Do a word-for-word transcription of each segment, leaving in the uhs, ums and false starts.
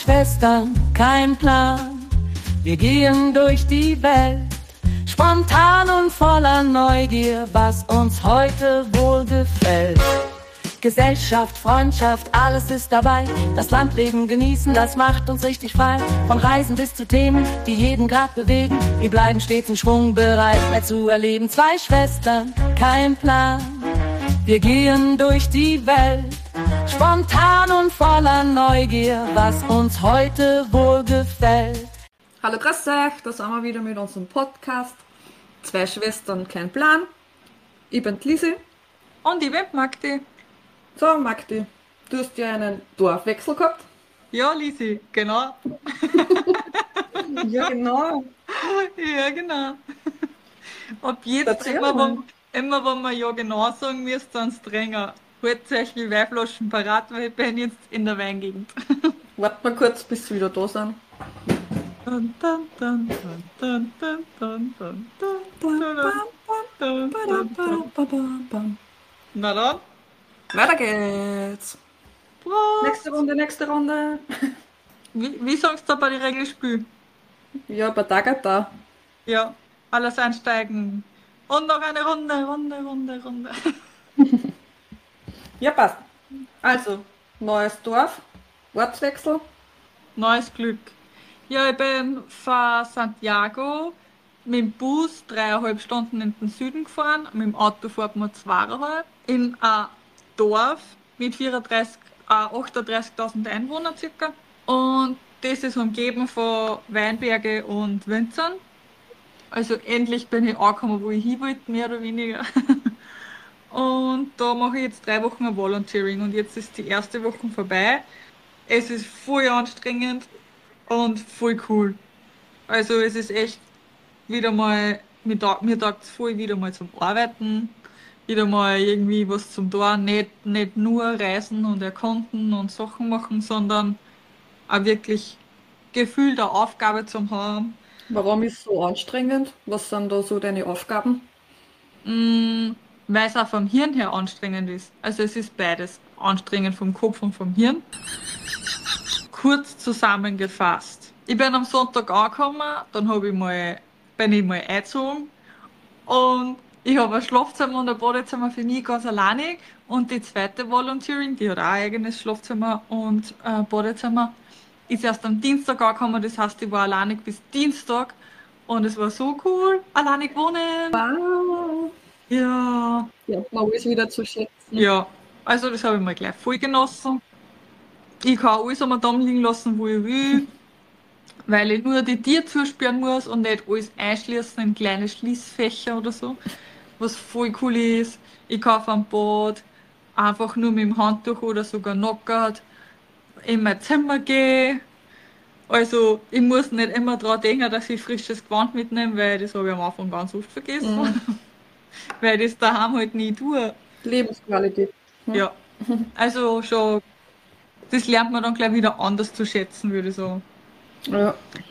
Schwestern, kein Plan. Wir gehen durch die Welt, spontan und voller Neugier, was uns heute wohl gefällt. Gesellschaft, Freundschaft, alles ist dabei. Das Landleben genießen, das macht uns richtig frei. Von Reisen bis zu Themen, die jeden Grad bewegen. Wir bleiben stets in Schwung, bereit, mehr zu erleben. Zwei Schwestern, kein Plan. Wir gehen durch die Welt, spontan und voller Neugier, was uns heute wohl gefällt. Hallo, grüß euch, da sind wir wieder mit unserem Podcast. Zwei Schwestern, kein Plan. Ich bin die Lisi. Und ich bin Magdi. So, Magdi, du hast ja einen Dorfwechsel gehabt. Ja, Lisi, genau. Ja, genau. Ja, genau. Ab jetzt, Erzähl immer mal. wenn, immer wenn wir ja genau sagen, müsst ihr uns drängen. Holt euch die Weinflaschen parat, weil ich bin jetzt in der Weingegend. Warte mal kurz, bis sie wieder da sind. Dun, dun, dun, dun, dun, dun, dun, dun, dun, dun, dun, dun. Na dann, Weiter geht's. Prost. Nächste Runde, nächste Runde. Wie, wie sagst du bei den Regelspielen? Ja, bei Tagata. Ja, alles einsteigen. Und noch eine Runde, Runde, Runde, Runde. Ja, passt. Also, neues Dorf, Ortswechsel. Neues Glück. Ja, ich bin von Santiago mit dem Bus dreieinhalb Stunden in den Süden gefahren. Mit dem Auto fährt man zweieinhalb. In ein Dorf mit vierunddreißig, äh, achtunddreißigtausend Einwohnern circa. Und das ist umgeben von Weinberge und Winzern. Also endlich bin ich angekommen, wo ich hin wollte, mehr oder weniger. Und da mache ich jetzt drei Wochen ein Volunteering und jetzt ist die erste Woche vorbei. Es ist voll anstrengend und voll cool. Also es ist echt wieder mal, mir taugt mir taugt's voll wieder mal zum Arbeiten, wieder mal irgendwie was zum Tun, nicht, nicht nur reisen und erkunden und Sachen machen, sondern auch wirklich Gefühl der Aufgabe zu haben. Warum ist es so anstrengend? Was sind da so deine Aufgaben? Mm, Weil es auch vom Hirn her anstrengend ist. Also es ist beides. Anstrengend vom Kopf und vom Hirn. Kurz zusammengefasst. Ich bin am Sonntag angekommen, dann hab ich mal, bin ich mal eingezogen und ich habe ein Schlafzimmer und ein Badezimmer für mich ganz alleinig und die zweite Volunteering, die hat auch ein eigenes Schlafzimmer und äh, Badezimmer, ist erst am Dienstag angekommen, das heißt, ich war alleinig bis Dienstag und es war so cool, alleinig wohnen. Wow. Ja, Ja, man weiß wieder zu schätzen. ja, also das habe ich mal gleich voll genossen. Ich kann alles am Damm liegen lassen, wo ich will, weil ich nur die Tiere zusperren muss und nicht alles einschließen in kleine Schließfächer oder so, was voll cool ist. Ich kann vom Bad einfach nur mit dem Handtuch oder sogar nackert in mein Zimmer gehen. Also ich muss nicht immer daran denken, dass ich frisches Gewand mitnehme, weil das habe ich am Anfang ganz oft vergessen, Mhm. weil ich das daheim halt nie tue. Lebensqualität. Ne? Ja, also schon, das lernt man dann gleich wieder anders zu schätzen, würde ich sagen. Ja.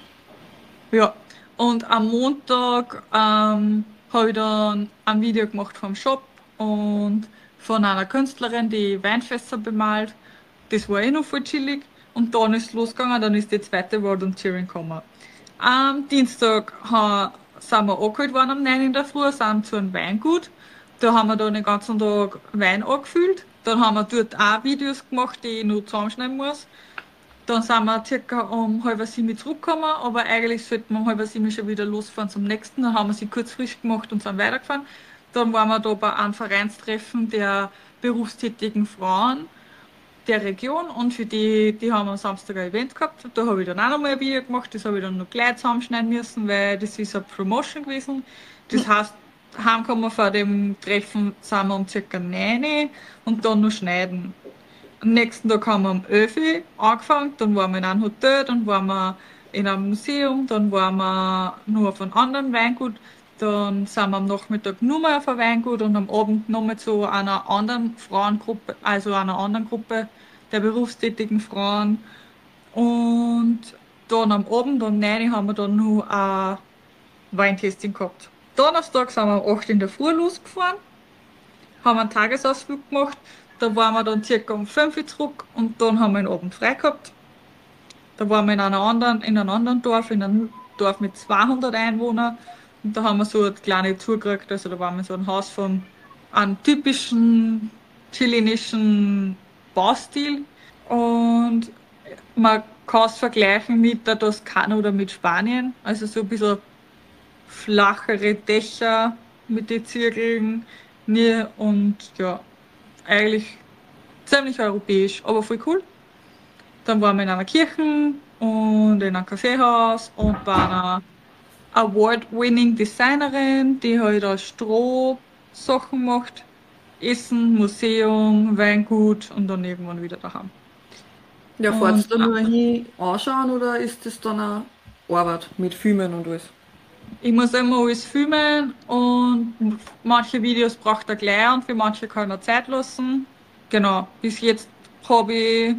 Ja, und am Montag ähm, habe ich dann ein Video gemacht vom Shop und von einer Künstlerin, die Weinfässer bemalt. Das war eh noch voll chillig. Und dann ist es losgegangen, dann ist die zweite Volunteering gekommen. Am Dienstag ha, sind wir angeholt worden um neun in der Früh, sind zu einem Weingut. Da haben wir dann den ganzen Tag Wein angefüllt. Dann haben wir dort auch Videos gemacht, die ich noch zusammenschneiden muss. Dann sind wir circa um halb sieben zurückgekommen, aber eigentlich sollten wir um halb sieben schon wieder losfahren zum nächsten. Dann haben wir sie kurz frisch gemacht und sind weitergefahren. Dann waren wir da bei einem Vereinstreffen der berufstätigen Frauen der Region und für die, die haben am Samstag ein Event gehabt. Da habe ich dann auch nochmal ein Video gemacht, das habe ich dann noch gleich zusammenschneiden müssen, weil das ist eine Promotion gewesen. Das heißt, heimgekommen von dem Treffen sind wir um circa neun und dann noch schneiden. Am nächsten Tag haben wir um elf Uhr angefangen, dann waren wir in einem Hotel, dann waren wir in einem Museum, dann waren wir nur auf einem anderen Weingut, dann sind wir am Nachmittag nur mal auf einem Weingut und am Abend noch mal zu einer anderen Frauengruppe, also einer anderen Gruppe der berufstätigen Frauen. Und dann am Abend um neun Uhr haben wir dann noch ein Weintasting gehabt. Donnerstag sind wir um acht Uhr in der Früh losgefahren, haben einen Tagesausflug gemacht. Da waren wir dann circa um fünf Uhr zurück und dann haben wir den Abend frei gehabt. Da waren wir in einer anderen, in einem anderen Dorf, in einem Dorf mit zweihundert Einwohnern. Und da haben wir so eine kleine Tour gekriegt. Also da waren wir so ein Haus von einem typischen chilenischen Baustil. Und man kann es vergleichen mit der Toskana oder mit Spanien. Also so ein bisschen flachere Dächer mit den Zirkeln. Nee, und ja, eigentlich ziemlich europäisch, aber voll cool. Dann waren wir in einer Kirche und in einem Kaffeehaus und bei einer Award-winning Designerin, die halt aus Stroh Sachen macht. Essen, Museum, Weingut und dann irgendwann wieder daheim. Ja, Und fahrt's da nur hin anschauen oder ist das dann eine Arbeit mit Filmen und alles? ich muss immer alles filmen und manche Videos braucht er gleich und für manche kann er Zeit lassen. Genau, bis jetzt habe ich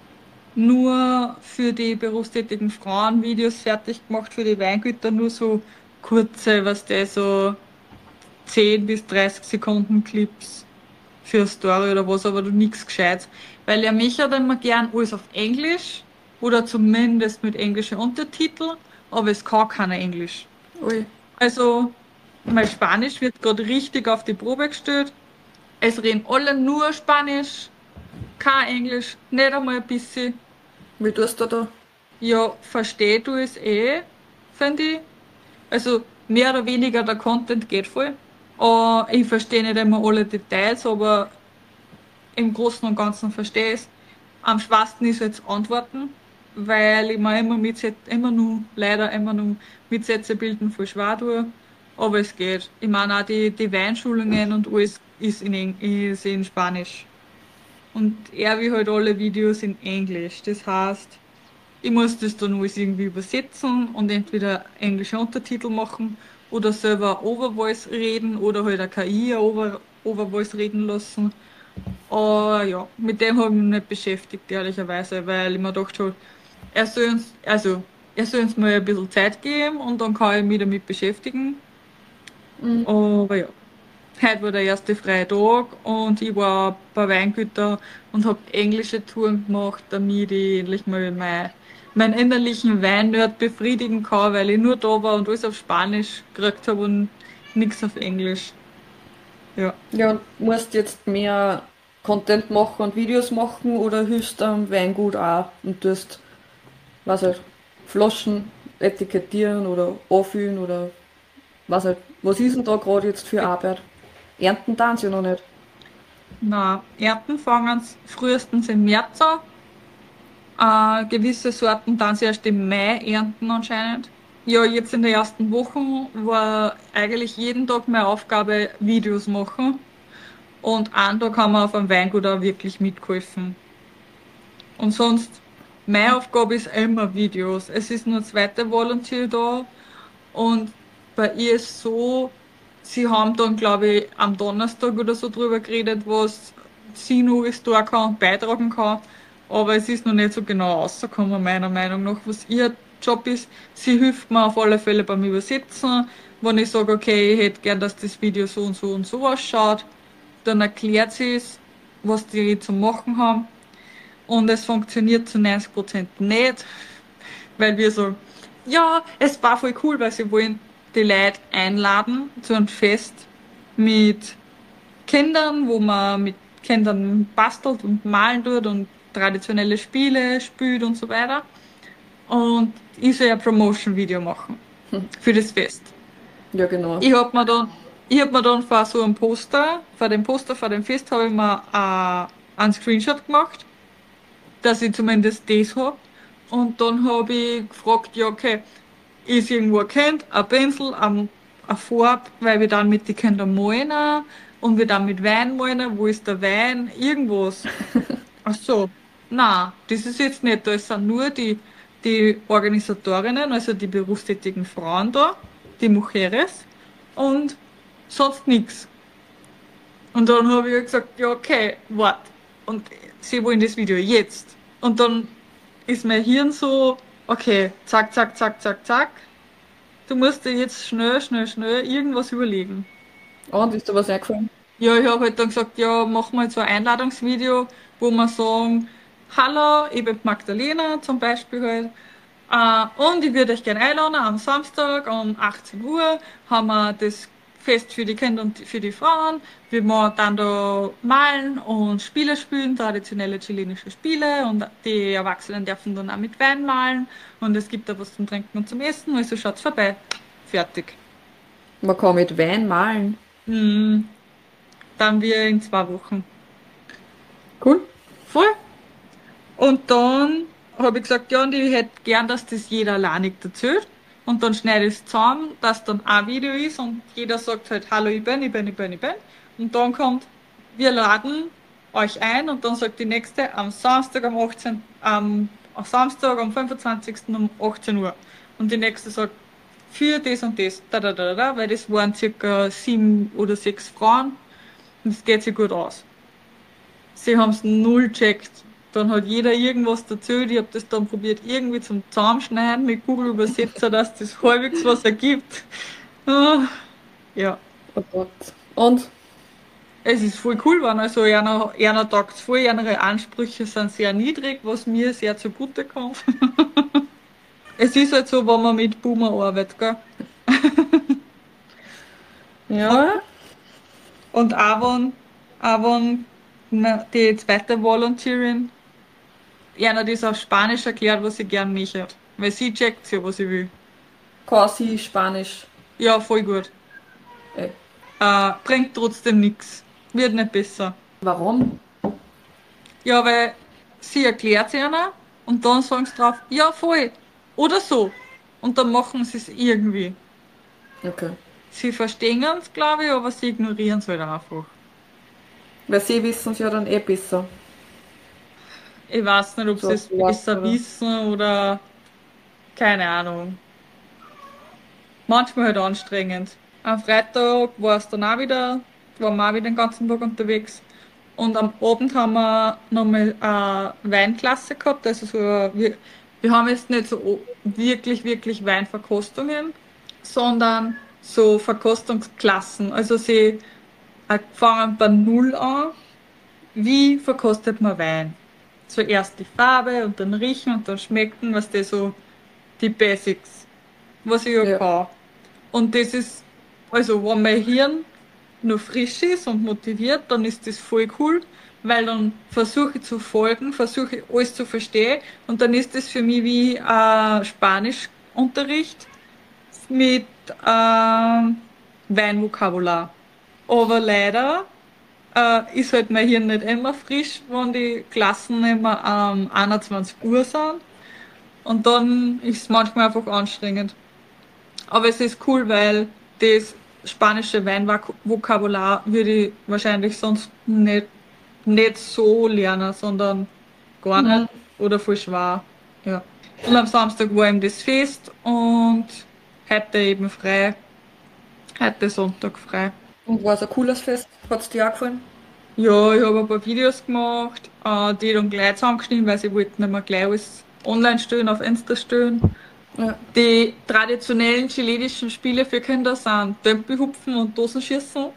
nur für die berufstätigen Frauen Videos fertig gemacht, für die Weingüter nur so kurze, was der so zehn bis dreißig Sekunden Clips für eine Story oder was, aber du nichts Gescheites. Weil er mich hat immer gern alles auf Englisch oder zumindest mit englischen Untertiteln, aber es kann keiner Englisch. Ui. Also, mein Spanisch wird gerade richtig auf die Probe gestellt. Es reden alle nur Spanisch, kein Englisch, nicht einmal ein bisschen. Wie tust du da? Ja, verstehe du es eh, finde ich. Also, mehr oder weniger der Content geht voll. Äh, ich verstehe nicht immer alle Details, aber im Großen und Ganzen verstehe ich es. Am schwersten ist jetzt Antworten, weil ich mir immer mit immer nur, leider immer nur mit Sätze bilden voll schwer tue. Aber es geht. Ich meine auch die, die Weinschulungen und alles ist in, Eng- ist in Spanisch. Und er wie halt alle Videos in Englisch. Das heißt, ich muss das dann alles irgendwie übersetzen und entweder englische Untertitel machen oder selber Overvoice reden oder halt eine K I eine Over Overvoice reden lassen. Aber ja, mit dem habe ich mich nicht beschäftigt, ehrlicherweise, weil ich mir gedacht habe, er soll uns, also, er soll uns mal ein bisschen Zeit geben und dann kann ich mich damit beschäftigen. Mhm. Aber ja, heute war der erste freie Tag und ich war bei Weingüter und habe englische Touren gemacht, damit ich endlich mal mein, meinen innerlichen Weinnerd befriedigen kann, weil ich nur da war und alles auf Spanisch gekriegt habe und nichts auf Englisch. Ja. Ja, und musst jetzt mehr Content machen und Videos machen oder hilfst am Weingut auch und tust, was halt, Flaschen etikettieren oder anfüllen oder was halt. Was ist denn da gerade jetzt für Arbeit? Ernten tun sie noch nicht. Na, Ernten fangen frühestens im März an. Äh, gewisse Sorten dann sie erst im Mai ernten anscheinend. Ja, jetzt in den ersten Wochen war eigentlich jeden Tag meine Aufgabe Videos machen. Und einen Tag haben wir auf einem Weingut auch wirklich mitgeholfen. Und sonst, meine Aufgabe ist immer Videos. Es ist nur eine zweite Volunteer da. Und bei ihr ist so, sie haben dann, glaube ich, am Donnerstag oder so drüber geredet, was sie noch alles tun kann und beitragen kann. Aber es ist noch nicht so genau rausgekommen, meiner Meinung nach, was ihr Job ist. Sie hilft mir auf alle Fälle beim Übersetzen. Wenn ich sage, okay, ich hätte gern, dass das Video so und so und so ausschaut, dann erklärt sie es, was die zu machen haben. Und es funktioniert zu neunzig Prozent nicht, weil wir so, ja, es war voll cool, weil sie wollen die Leute einladen zu einem Fest mit Kindern, wo man mit Kindern bastelt und malen tut und traditionelle Spiele spielt und so weiter. Und ich soll ein Promotion-Video machen für das Fest. Ja, genau. Ich hab mir dann, ich hab mir dann vor so einem Poster, vor dem Poster, vor dem Fest, habe ich mir äh, einen Screenshot gemacht, dass ich zumindest das hab. Und dann habe ich gefragt, ja, okay, ist irgendwo erkannt, ein Pinsel, ein, eine Farbe, weil wir dann mit den Kindern malen auch, und wir dann mit Wein malen, wo ist der Wein, irgendwas. Ach so, na, das ist jetzt nicht, da sind nur die, die Organisatorinnen, also die berufstätigen Frauen da, die Mujeres, und sonst nichts. Und dann habe ich halt gesagt, ja, okay, warte. Und sie wollen das Video jetzt. Und dann ist mein Hirn so, okay, zack, zack, zack, zack, zack. Du musst dir jetzt schnell, schnell, schnell irgendwas überlegen. Ah, und ist dir was eingefallen? Ja, ich habe halt dann gesagt, ja, machen wir jetzt so ein Einladungsvideo, wo wir sagen, hallo, ich bin Magdalena zum Beispiel halt. Äh, und ich würde euch gerne einladen, am Samstag um achtzehn Uhr haben wir das Fest für die Kinder und für die Frauen. Wir machen dann da malen und Spiele spielen, traditionelle chilenische Spiele und die Erwachsenen dürfen dann auch mit Wein malen und es gibt da was zum Trinken und zum Essen, also schaut's vorbei. Fertig. Man kann mit Wein malen. Mm, dann wir in zwei Wochen. Cool. Voll. Und dann habe ich gesagt, ja, und ich hätte gern, dass das jeder alleinig erzählt. Und dann schneide ich es zusammen, dass dann ein Video ist und jeder sagt halt, hallo, ich bin, ich bin, ich bin, ich bin. Und dann kommt, wir laden euch ein und dann sagt die nächste am Samstag um achtzehn, am, am Samstag am fünfundzwanzigsten um achtzehn Uhr. Und die nächste sagt, für das und das, da, da, da, da, weil das waren circa sieben oder sechs Frauen und es geht sich gut aus. Sie haben es null checkt. Dann hat jeder irgendwas erzählt. Ich habe das dann probiert irgendwie zum Zusammenschneiden mit Google Übersetzer, dass das halbwegs was ergibt. Ah, ja, Oh Gott. Und? es ist voll cool geworden. Also einer, einer taugt voll, ihre Ansprüche sind sehr niedrig, was mir sehr zugute kommt. Es ist halt so, wenn man mit Boomer arbeitet, gell? Ja. Und Avon, Avon, na, die zweite Volunteerin, einer hat das auf Spanisch erklärt, was sie gern möchte. Weil sie checkt ja, was ich will. Quasi Spanisch. Ja, voll gut. Äh, Äh, bringt trotzdem nichts. Wird nicht besser. warum? Ja, weil sie erklärt es einer und dann sagen sie drauf, ja, voll. Oder so. Und dann machen sie es irgendwie. Okay. Sie verstehen es, glaube ich, aber sie ignorieren es halt einfach. Weil sie wissen es ja dann eh besser. Ich weiß nicht, ob So sie als es Wort, besser oder? wissen oder keine Ahnung. Manchmal halt anstrengend. Am Freitag war es dann auch wieder, waren wir auch wieder den ganzen Tag unterwegs. Und am Abend haben wir nochmal eine Weinklasse gehabt. Also so, wir, wir haben jetzt nicht so wirklich, wirklich Weinverkostungen, sondern so Verkostungsklassen. Also sie äh, fangen bei Null an. Wie verkostet man Wein? Zuerst die Farbe und dann riechen und dann schmecken, was das so die Basics, was ich ja Ja. kann. Und das ist, also wenn mein Hirn noch frisch ist und motiviert, dann ist das voll cool, weil dann versuche ich zu folgen, versuche ich alles zu verstehen und dann ist das für mich wie äh, Spanischunterricht mit ähm, Weinvokabular. Aber leider äh, ist halt mein Hirn nicht immer frisch, wenn die Klassen immer um einundzwanzig Uhr sind. Und dann ist es manchmal einfach anstrengend. Aber es ist cool, weil das spanische Weinvokabular würde ich wahrscheinlich sonst nicht, nicht so lernen, sondern gar nicht. Mhm. Oder voll schwer. Ja. Und am Samstag war eben das Fest und heute eben frei. Heute Sonntag frei. Und war es ein cooles Fest? Hat es dir auch gefallen? Ja, ich habe ein paar Videos gemacht, äh, die dann gleich zusammengeschnitten, weil sie wollten nicht mehr gleich alles online stellen, auf Insta stellen. Ja. Die traditionellen chilenischen Spiele für Kinder sind Tölpelhupfen und Dosenschießen.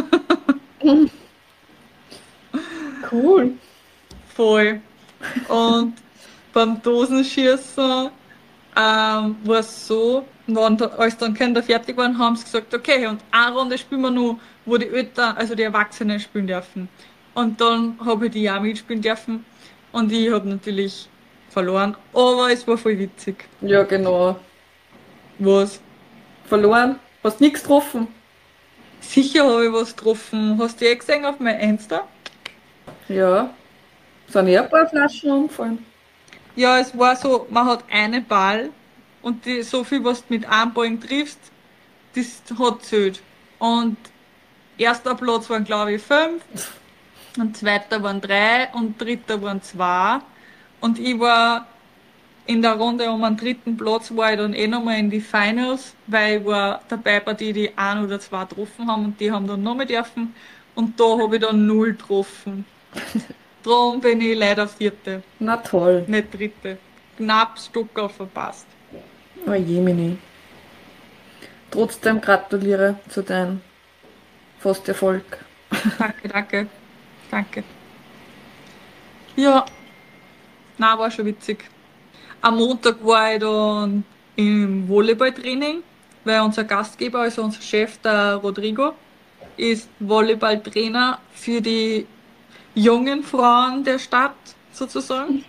Cool. Voll. Und beim Dosenschießen ähm, war es so, wenn da, als dann Kinder fertig waren, haben sie gesagt, okay, und eine Runde spielen wir nur, wo die Eltern, also die Erwachsenen spielen dürfen. Und dann habe ich die auch mitspielen dürfen. Und ich habe natürlich verloren, aber es war voll witzig. Ja, genau. Was? Verloren? Hast nichts getroffen? Sicher habe ich was getroffen. Hast du eh gesehen auf mein Insta? Ja. Sind eh ein paar Flaschen umgefallen. Ja, es war so, man hat einen Ball und die, so viel, was du mit einem Ball triffst, das hat zählt. Und erster Platz waren, glaube ich, fünf, und zweiter waren drei und dritter waren zwei. Und ich war in der Runde um den dritten Platz, war ich dann eh nochmal in die Finals, weil ich war dabei bei die, die ein oder zwei getroffen haben und die haben dann noch mit dürfen. Und da habe ich dann null getroffen. Darum bin ich leider vierte, Na toll. nicht dritte. Knapp Stucker verpasst. Oh Jemini. Trotzdem gratuliere zu deinem fast Erfolg. Danke, danke, danke. Ja, Nein, war schon witzig. Am Montag war ich dann im Volleyballtraining, weil unser Gastgeber, also unser Chef, der Rodrigo, ist Volleyballtrainer für die jungen Frauen der Stadt sozusagen.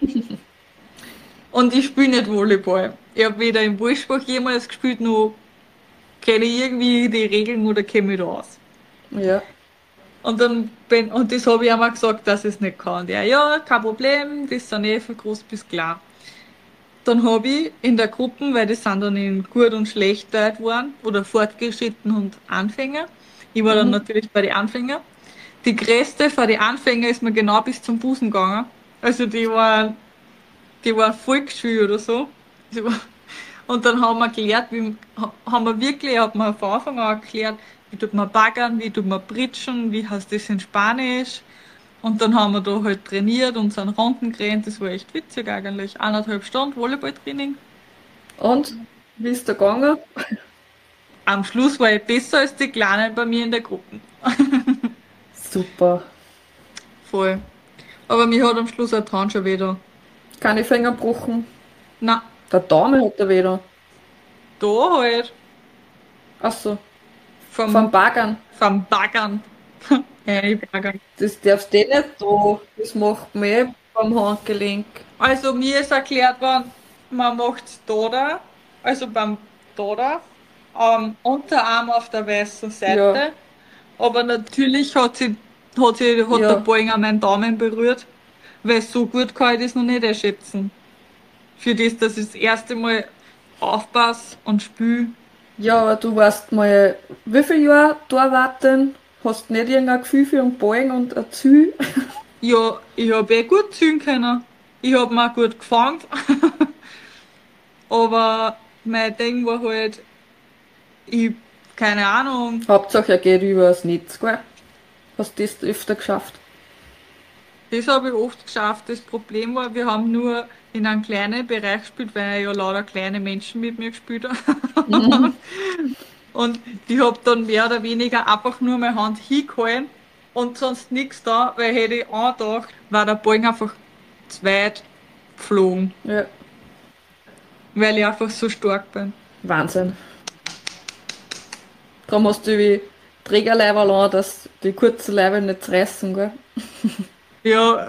Und ich spiele nicht Volleyball. Ich habe weder im Wolfsbach jemals gespielt, noch kenne ich irgendwie die Regeln oder kenne mich da aus. Ja. Und dann bin, und das habe ich einmal gesagt, dass ich es nicht kann. Der, ja, kein Problem, das sind eh von groß bis klar. Dann habe ich in der Gruppe, weil das sind dann in gut und schlecht Leute waren, oder fortgeschritten und Anfänger. Ich war dann Mhm. natürlich bei den Anfängern. Die größte von den Anfängern ist mir genau bis zum Busen gegangen. Also die waren, die waren voll geschwül oder so. Die war, und dann haben wir erklärt, wie, haben wir wirklich, hat man von Anfang an erklärt, wie tut man baggern, wie tut man britschen, wie heißt das in Spanisch. Und dann haben wir da halt trainiert und sind Runden gerannt. Das war echt witzig eigentlich. Eineinhalb Stunden Volleyballtraining. Und? Wie ist der gegangen? Am Schluss war ich besser als die Kleinen bei mir in der Gruppe. Super. Voll. Aber mir hat am Schluss ein Traum schon wieder. Keine Finger gebrochen. Na, Der Daumen hat er wieder. da halt. Achso, Vom, vom Baggern. vom Baggern. Einbaggern. Das darfst du eh nicht da. Das macht man eh beim Handgelenk. Also mir ist erklärt worden, man macht da da, also beim da da, am Unterarm auf der weißen Seite. Ja. Aber natürlich hat sie, hat sie, hat Ja. der Ballen auch meinen Daumen berührt, weil so gut kann ich das noch nicht einschätzen. Für das, dass ich das erste Mal aufpasse und spüle. Ja, aber du warst mal, wie viele Jahre Torwartin? Hast nicht irgendein Gefühl für einen Ballen und ein Ziel? Ja, ich hab eh gut ziehen können. Ich hab mir auch gut gefangen. Aber mein Ding war halt, ich, keine Ahnung, Hauptsache er geht übers Netz, gell? Hast du das öfter geschafft? das habe ich oft geschafft. Das Problem war, wir haben nur in einem kleinen Bereich gespielt, weil ja lauter kleine Menschen mit mir gespielt haben. Und ich hab dann mehr oder weniger einfach nur meine Hand hingehalten und sonst nichts da, weil hätte ich angedacht, war der Ball einfach zu weit geflogen, Ja, weil ich einfach so stark bin. Wahnsinn. Darum hast du wie Trägerleiberl an, dass die kurzen Leiber nicht zerreißen, gell? Ja.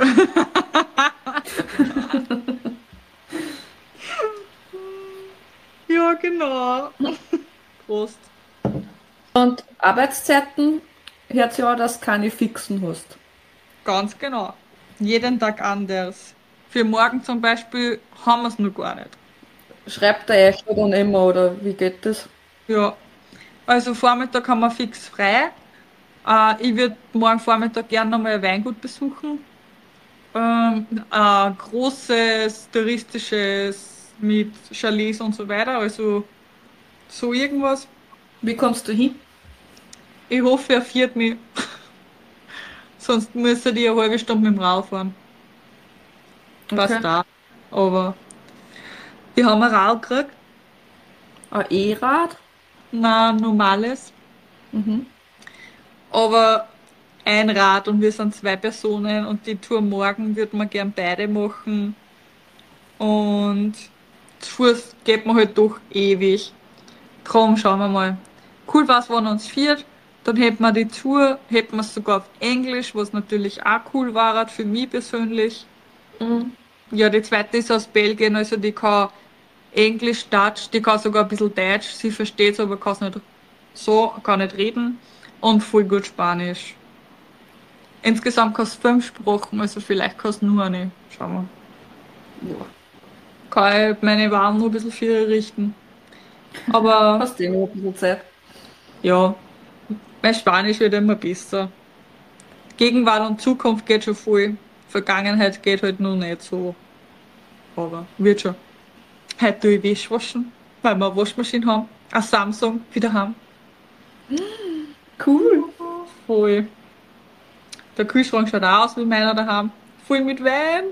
Ja, genau. Prost. Und Arbeitszeiten hört sich an, dass du keine fixen hast. Ganz genau. Jeden Tag anders. Für morgen zum Beispiel haben wir es noch gar nicht. Schreibt der euch dann immer, oder wie geht das? Ja. Also Vormittag haben wir fix frei. Äh, ich würde morgen Vormittag gerne nochmal ein Weingut besuchen. Ähm, ein großes, touristisches mit Chalets und so weiter. Also so irgendwas. Wie kommst du hin? Ich hoffe, er fährt mich. Sonst müsste ich eine halbe Stunde mit dem Rad fahren. Passt Okay. da. Aber wir haben ein Rad gekriegt. Ein E-Rad? Nein, normales. Mhm. Aber ein Rad und wir sind zwei Personen und die Tour morgen würden wir gern beide machen. Und zu Fuß geht man halt doch ewig. Drum schauen wir mal. Cool war's, wenn uns viert. Dann hätten wir die Tour, hätten wir es sogar auf Englisch, was natürlich auch cool war für mich persönlich. Mhm. Ja, die zweite ist aus Belgien, also die kann Englisch, Deutsch, die kann sogar ein bisschen Deutsch, sie versteht's, aber kann es nicht so, kann nicht reden und voll gut Spanisch. Insgesamt kannst du fünf Sprachen, also vielleicht kannst du nur eine. Schauen wir. Ja. Kann ich meine Waren nur ein bisschen für ihr richten. Aber Hast du eh noch ein bisschen Zeit? ja, mein Spanisch wird immer besser. Gegenwart und Zukunft geht schon voll. Vergangenheit geht halt noch nicht so. Aber wird schon. Heute tue ich Wäsche waschen, weil wir eine Waschmaschine haben. Ein Samsung wieder haben. Cool. Voll. Der Kühlschrank schaut auch aus wie meiner daheim. Voll mit Wein.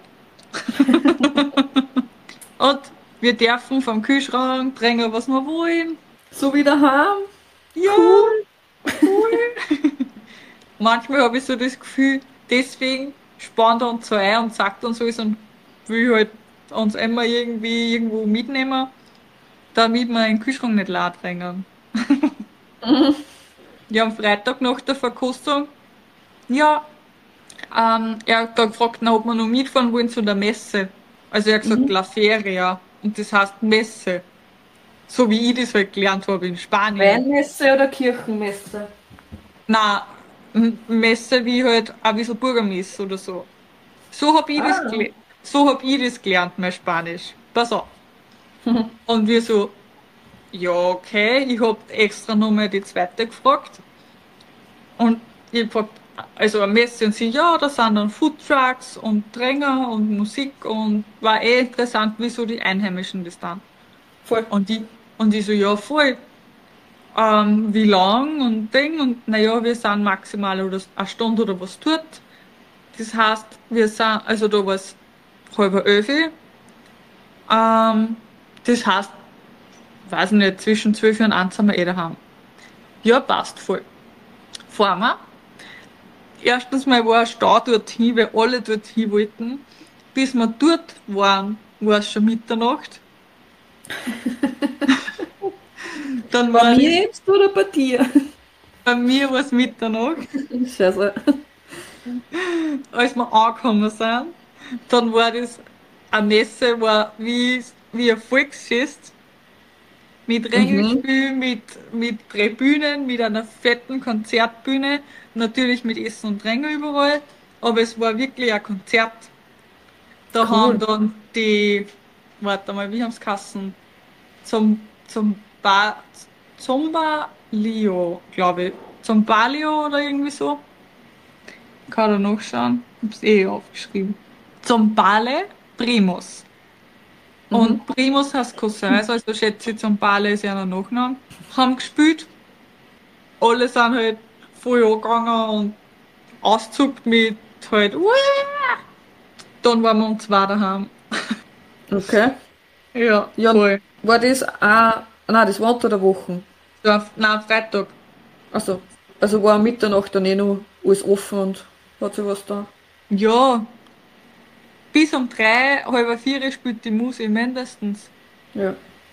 Und wir dürfen vom Kühlschrank bringen, was wir wollen. So wie daheim. Ja, Cool. cool. Manchmal habe ich so das Gefühl, deswegen spannt er uns so ein und sagt uns alles und will halt uns immer irgendwie irgendwo mitnehmen, damit wir den Kühlschrank nicht leer drängen. Mhm. Ja, am Freitag nach der Verkostung, ja, ähm, er hat da gefragt, na, ob wir noch mitfahren wollen zu der Messe. Also er hat gesagt, Mhm. La Feria. Und das heißt Messe. So wie ich das halt gelernt habe in Spanien. Weinmesse oder Kirchenmesse? Na, M- Messe wie halt ein bisschen Bürgermesse oder so. So hab ich das Ah. gele so hab ich das gelernt, mein Spanisch. Pass auf. Und wir so, ja, okay, ich hab extra nochmal die zweite gefragt. Und ich hab gefragt, also eine Messe und sie, ja, da sind dann Foodtrucks und Dränger und Musik und war eh interessant, wieso die Einheimischen das dann. Voll. Und ich, und ich so, ja, voll. Ähm, wie lang und Ding und naja, wir sind maximal oder eine Stunde oder was tut. Das heißt, wir sind, also da war es halb elf. Ähm, das heißt, weiß nicht, zwischen zwölf und eins sind wir eh daheim. Ja, passt voll. Fahren wir. Erstens mal war ein Stau dorthin, weil alle dorthin wollten. Bis wir dort waren, war es schon Mitternacht. Dann Bei war mir das, jetzt oder bei dir? bei mir war es Mitternacht, Scheiße. als wir angekommen sind. Dann war das, eine Messe war wie, wie ein Volksfest. Mit Mhm. Ringelspiel, mit, mit drei Bühnen, mit einer fetten Konzertbühne, natürlich mit Essen und Trinken überall, aber es war wirklich ein Konzert. Da haben Cool. dann die, warte mal, wie haben's geheißen? Zum, zum ba, Zumba-Lio, glaube ich. Zum Balio oder irgendwie so. Kann da nachschauen. Hab's eh aufgeschrieben. Zum Bale Primus. Mhm. Und Primus heißt Cousins, also schätze ich, zum Bale ist ja ein Nachname. Haben gespielt. Alle sind halt voll angegangen und auszuckt mit halt, "Uah!" Dann waren wir um zwei daheim. Okay. Ja, Ja, und voll. war das auch, nein, das war unter der Woche. Ja, nein, Freitag. Also, also war um Mitternacht dann eh noch alles offen und hat sich was da. Ja, bis um drei, halb vier spielt die Musik mindestens. Ja.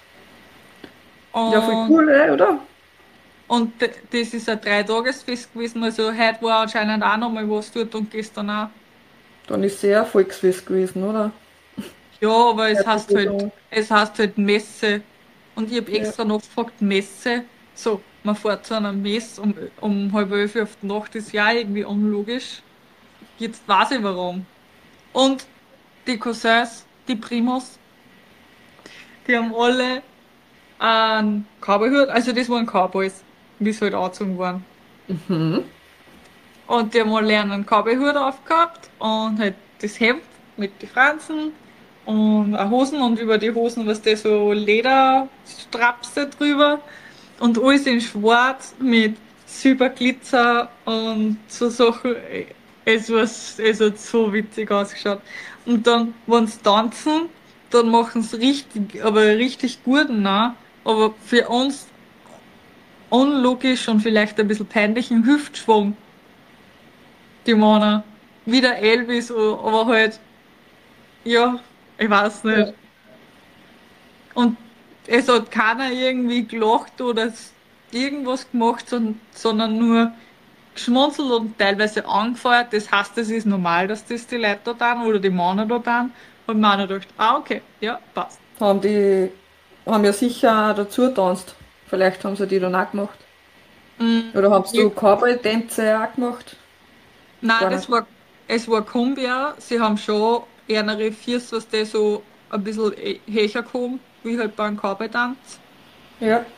Ja, voll Und, cool, ey, oder? und d- das ist ein Dreitagesfest gewesen, also heute war anscheinend auch noch mal was dort und gestern auch. Dann ist sehr Volksfest gewesen, oder? Ja, aber es Hört sich heißt so halt, an. es heißt halt Messe. Und ich habe Ja. extra nachgefragt, Messe. So, man fährt zu einer Messe um, um halb elf auf die Nacht, ist ja irgendwie unlogisch. Jetzt weiß ich warum. Und die Cousins, die Primos, die haben alle einen Cowboyhut, also das waren Cowboys, wie sie halt angezogen waren. Mhm. Und die haben alle einen Cowboyhut aufgehabt und halt das Hemd mit den Fransen und auch Hosen und über die Hosen, was der so Lederstrapse drüber und alles in schwarz mit Silberglitzer und so Sachen. Es war, es hat so witzig ausgeschaut. Und dann, wenn sie tanzen, dann machen sie richtig, aber richtig gut, ne? Aber für uns unlogisch und vielleicht ein bisschen peinlichen Hüftschwung, die Männer. Wie der Elvis, aber halt, ja, ich weiß Ja. nicht. Und es hat keiner irgendwie gelacht oder irgendwas gemacht, son- sondern nur geschmunzelt und teilweise angefeuert. Das heißt, es ist normal, dass das die Leute da tun oder die Männer da tun. Und man gedacht, ah, okay, ja, passt. Haben die, haben ja sicher auch dazu getanzt. Vielleicht haben sie die dann auch gemacht. Mm, Oder haben sie ja, so Cowboy-Tänze auch gemacht? nein, Gar das nicht. war, es war Kumbia. Sie haben schon eher Fiers, was die so ein bisschen eh- höher gekommen, wie halt beim Cowboy-Tanz. Ja.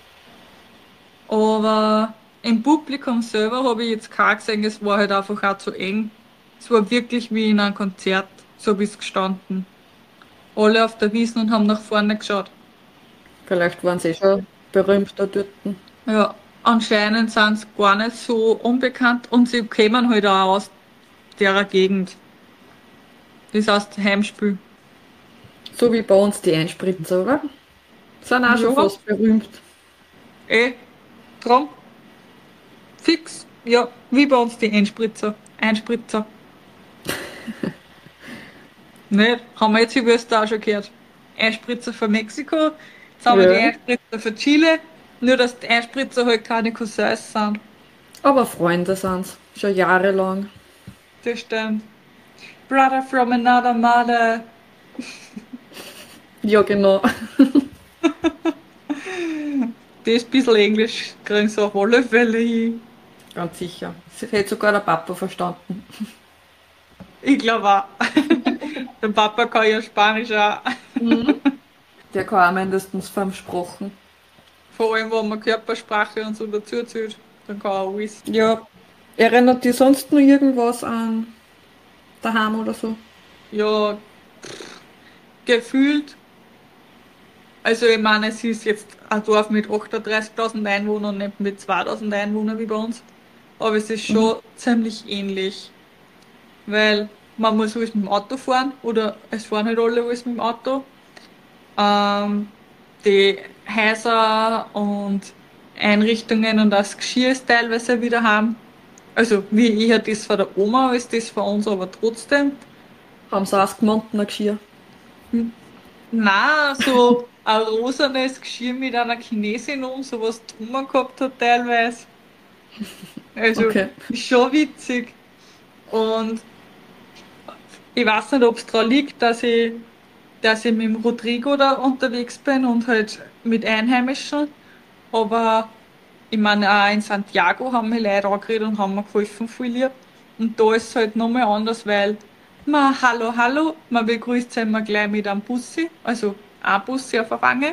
Aber im Publikum selber habe ich jetzt keinen gesehen, es war halt einfach auch zu eng. Es war wirklich wie in einem Konzert, so habe ich gestanden. Alle auf der Wiesn und haben nach vorne geschaut. Vielleicht waren sie eh schon berühmt da dort. Ja, anscheinend sind sie gar nicht so unbekannt und sie kämen halt auch aus der Gegend. Das heißt Heimspiel. So wie bei uns die Einspritzer, oder? Sind auch schon Ja, fast berühmt. eh, drum, fix. Ja, wie bei uns die Einspritzer. Einspritzer. Nicht? Haben wir jetzt Silvester auch schon gehört. Einspritzer von Mexiko, jetzt haben wir die Ja. Einspritzer von Chile, nur dass die Einspritzer halt keine Cousins sind. Aber Freunde sind's. Schon jahrelang. Das stimmt. Brother from another mother. Ja, genau. Das bisschen Englisch kriegen sie auf alle Fälle hin. Ganz sicher. Das hätte sogar der Papa verstanden. Ich glaube auch. Der Papa kann ja Spanisch auch. Mhm. Der kann auch mindestens fünf Sprachen. Vor allem, wenn man Körpersprache und so dazu zählt, dann kann er alles. Ja. Erinnert dich sonst noch irgendwas an daheim oder so? Ja, gefühlt. Also ich meine, es ist jetzt ein Dorf mit achtunddreißigtausend Einwohnern, nicht mit zweitausend Einwohnern wie bei uns. Aber es ist Mhm. schon ziemlich ähnlich. Weil man muss alles mit dem Auto fahren oder es fahren halt alle alles mit dem Auto. Ähm, die Häuser und Einrichtungen und das Geschirr ist teilweise wieder haben. Also wie eher das von der Oma als das von uns, aber trotzdem. Haben sie auch gemannten Geschirr? Hm, na, so ein rosanes Geschirr mit einer Chinesin um, sowas drummer gehabt hat teilweise. Also Okay. ist schon witzig. Und ich weiß nicht, ob es daran liegt, dass ich, dass ich mit dem Rodrigo da unterwegs bin und halt mit Einheimischen. Aber ich meine, auch in Santiago haben mir Leute angeredet und haben mir geholfen, viel lieb. Und da ist es halt nochmal anders, weil man, hallo, hallo, man begrüßt sich immer gleich mit einem Bussi, also ein Bussi auf der Wange.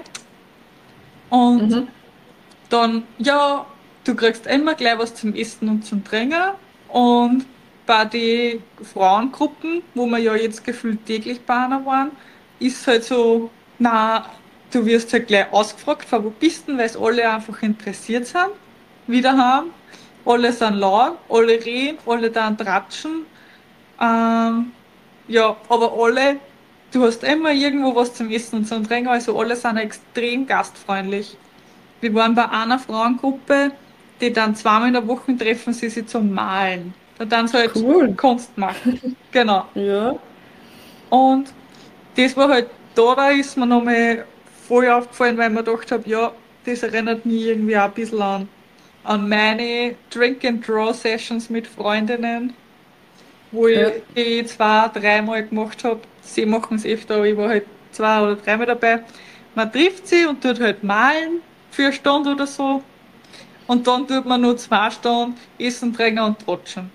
Und Mhm. dann, ja, du kriegst immer gleich was zum Essen und zum Trinken. Und bei den Frauengruppen, wo wir ja jetzt gefühlt täglich bei einer waren, ist halt so, na, du wirst halt gleich ausgefragt, von wo bist du, weil es alle einfach interessiert sind, wieder haben. Alle sind laut, alle reden, alle dann tratschen. Ähm, ja, aber alle, du hast immer irgendwo was zum Essen und zum Trinken, also alle sind extrem gastfreundlich. Wir waren bei einer Frauengruppe, die dann zweimal in der Woche treffen sie sich zum Malen. Da dann so halt Cool. Kunst machen. Genau. Ja. Und das war halt, da, da ist mir nochmal voll aufgefallen, weil ich mir gedacht habe, ja, das erinnert mich irgendwie auch ein bisschen an, an meine Drink and Draw Sessions mit Freundinnen, wo ich Ja. die zwei, dreimal gemacht habe. Sie machen es öfter, aber ich war halt zwei oder dreimal dabei. Man trifft sie und tut halt malen für eine Stunde oder so. Und dann tut man nur zwei Stunden essen, trinken und tratschen.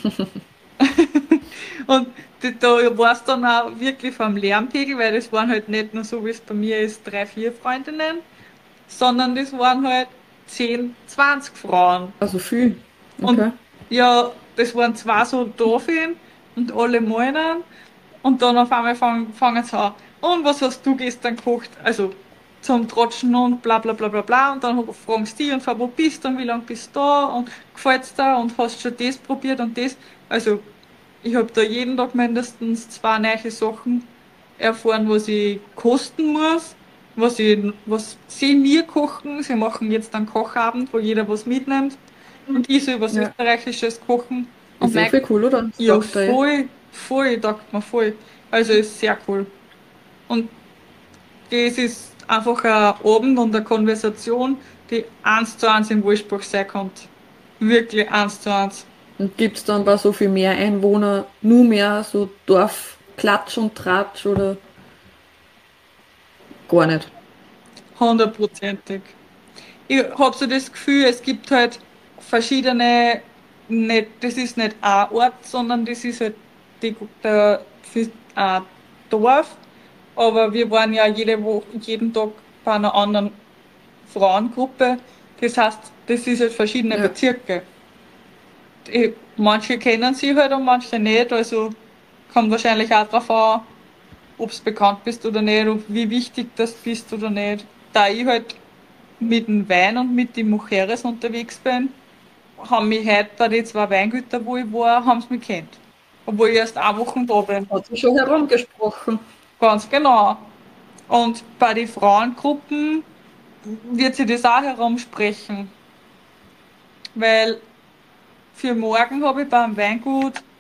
Und die- da war es dann auch wirklich vom Lärmpegel, weil das waren halt nicht nur so, wie es bei mir ist, drei, vier Freundinnen, sondern das waren halt zehn, zwanzig Frauen. Also viel. Und Okay. ja, das waren zwei so Dorfchen und alle malen. Und dann auf einmal fangen, fangen sie an. Und was hast du gestern gekocht? Also zum Tratschen und bla bla bla bla bla. Und dann fragen sie die und von wo bist du und wie lange bist du da und gefällt's dir und hast schon das probiert und das. Also ich habe da jeden Tag mindestens zwei neue Sachen erfahren, was ich kosten muss, was ich, was sie mir kochen. Sie machen jetzt einen Kochabend, wo jeder was mitnimmt und ich so übers Ja. österreichisches Kochen. Und Ist eh mein, viel cool, oder? ja, Sagst du eh. voll, voll, taugt mir voll. Also ist sehr cool. Und das ist einfach ein Abend und eine Konversation, die eins zu eins im Wolfsburg sein kann. Wirklich eins zu eins. Und gibt's dann bei so viel mehr Einwohner nur mehr so Dorfklatsch und Tratsch oder gar nicht? Hundertprozentig. Ich habe so das Gefühl, es gibt halt verschiedene, nicht, das ist nicht ein Ort, sondern das ist halt die, der, für ein Dorf. Aber wir waren ja jede Woche, jeden Tag bei einer anderen Frauengruppe. Das heißt, das ist halt verschiedene Ja. Bezirke. Die, manche kennen sie halt und manche nicht. Also kommt wahrscheinlich auch drauf an, ob du bekannt bist oder nicht, und wie wichtig das bist oder nicht. Da ich halt mit dem Wein und mit den Mujeres unterwegs bin, haben mich heute bei den zwei Weingütern, wo ich war, haben sie mich kennt. Obwohl ich erst eine Woche da bin. Hat sich schon herumgesprochen. Ganz genau. Und bei den Frauengruppen wird sich das auch herumsprechen. Weil für morgen habe ich beim Weingut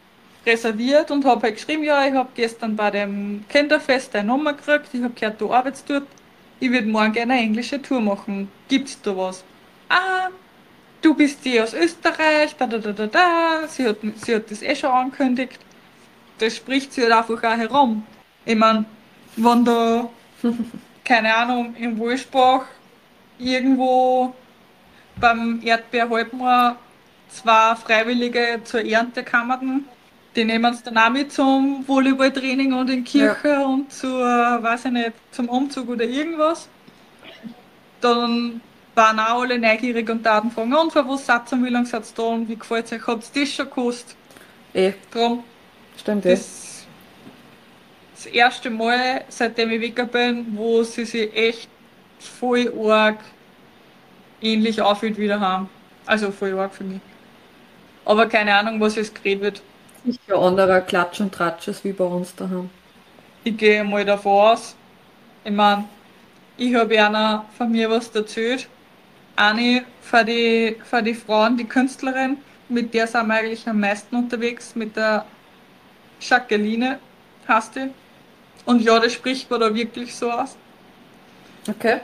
reserviert und habe halt geschrieben, ja, ich habe gestern bei dem Kinderfest eine Nummer gekriegt, ich habe gehört, du arbeitest dort, ich würde morgen gerne eine englische Tour machen. Gibt's da was? Ah, du bist die aus Österreich, da da da da da. Sie hat, sie hat das eh schon angekündigt. Das spricht sie halt einfach auch herum. Ich meine, wenn da, keine Ahnung, in Wolfsbach irgendwo beim Erdbeerhalbmoor zwei Freiwillige zur Ernte kamen. Die nehmen es dann auch mit zum Volleyballtraining und in die Ja, Kirche und zur, weiß ich nicht, zum Umzug oder irgendwas. Dann waren auch alle neugierig und Daten fragen, und für was seid ihr, wie lange seid ihr da und wie gefällt es euch? Habt ihr das schon gewusst? eh, Drum, stimmt eh. das, das erste Mal, seitdem ich weg bin, wo sie sich echt voll arg ähnlich anfühlt wie daheim. Also voll arg für mich. Aber keine Ahnung, was jetzt geredet wird. Sicher anderer Klatsch und Tratsch wie bei uns daheim. Ich gehe mal davon aus. Ich meine, ich habe einer von mir was erzählt. Eine von die, von die Frauen, die Künstlerin, mit der sind wir eigentlich am meisten unterwegs, mit der Jacqueline, heißt die. Und ja, das spricht man da wirklich so aus. Okay.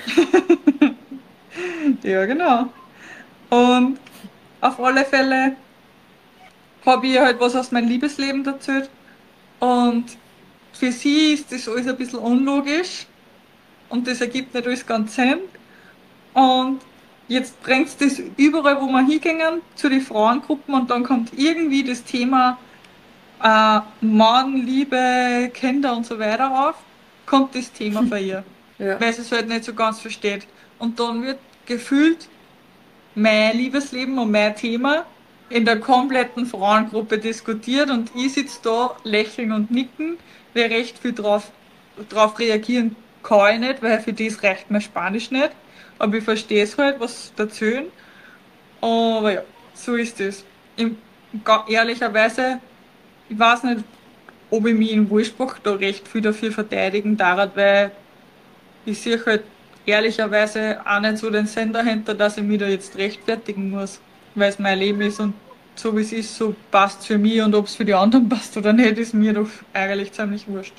Ja, genau. Und auf alle Fälle habe ich ihr halt was aus meinem Liebesleben erzählt. Und für sie ist das alles ein bisschen unlogisch. Und das ergibt nicht alles ganz Sinn. Und jetzt bringt es das überall, wo wir hingehen, zu den Frauengruppen und dann kommt irgendwie das Thema äh, Mann, Liebe, Kinder und so weiter auf, kommt das Thema von ihr, Ja. weil sie es halt nicht so ganz versteht. Und dann wird gefühlt mein Liebesleben und mein Thema in der kompletten Frauengruppe diskutiert und ich sitze da, lächeln und nicken, weil recht viel drauf, drauf reagieren kann ich nicht, weil für das reicht mir Spanisch nicht. Aber ich verstehe es halt, was sie erzählen. Aber ja, so ist es. Ich, ga- ehrlicherweise, ich weiß nicht, ob ich mich in Wolfsbach da recht viel dafür verteidigen darf, weil ich sehe halt ehrlicherweise auch nicht so den Sinn dahinter, dass ich mich da jetzt rechtfertigen muss, weil es mein Leben ist und so wie es ist, so passt für mich und ob es für die anderen passt oder nicht, ist mir doch eigentlich ziemlich wurscht.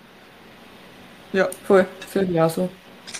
Ja, Voll. Für mich auch so.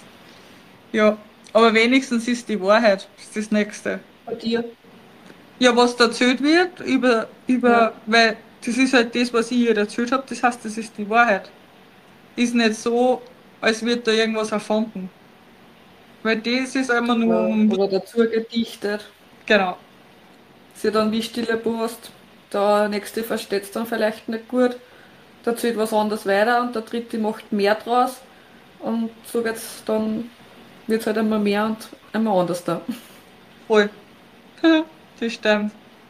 ja. Aber wenigstens ist die Wahrheit, das ist das Nächste. Bei dir? Ja, was da erzählt wird, über, Ja. über, weil das ist halt das, was ich ihr erzählt habe, das heißt, das ist die Wahrheit. Ist nicht so, als wird da irgendwas erfunden. Weil das ist immer nur Oder, um, oder dazu gedichtet. genau. Ist ja dann wie stille Post. Der nächste versteht es dann vielleicht nicht gut. Der erzählt was anderes weiter und der dritte macht mehr draus. Und so geht's dann, wird's halt immer mehr und immer anders da. Voll. Das stimmt.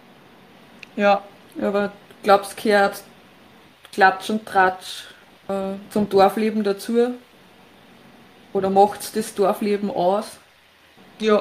Ja. Aber glaubst, gehört Klatsch und Tratsch äh, zum Dorfleben dazu? Oder macht's das Dorfleben aus? Ja.